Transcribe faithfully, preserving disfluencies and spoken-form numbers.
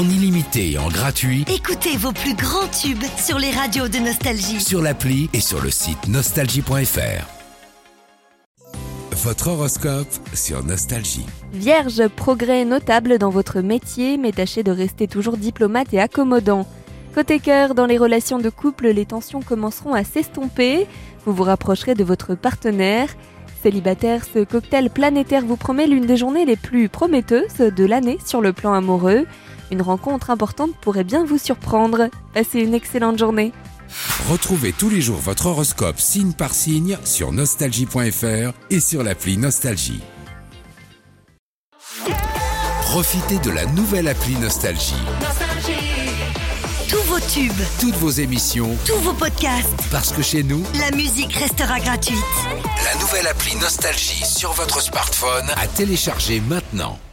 en illimité et en gratuit Écoutez vos plus grands tubes sur les radios de Nostalgie. sur l'appli et sur le site nostalgie point f r. Votre horoscope sur Nostalgie. Vierge, progrès notable dans votre métier, mais tâchez de rester toujours diplomate et accommodant. Côté cœur, dans les relations de couple, les tensions commenceront à s'estomper. Vous vous rapprocherez de votre partenaire. Célibataire, ce cocktail planétaire vous promet l'une des journées les plus prometteuses de l'année sur le plan amoureux. Une rencontre importante pourrait bien vous surprendre. Passez une excellente journée. Retrouvez tous les jours votre horoscope signe par signe sur nostalgie point f r et sur l'appli Nostalgie. Profitez de la nouvelle appli Nostalgie. Tous vos tubes, Toutes vos émissions, tous vos podcasts, parce que chez nous, la musique restera gratuite. la nouvelle appli Nostalgie sur votre smartphone à télécharger maintenant.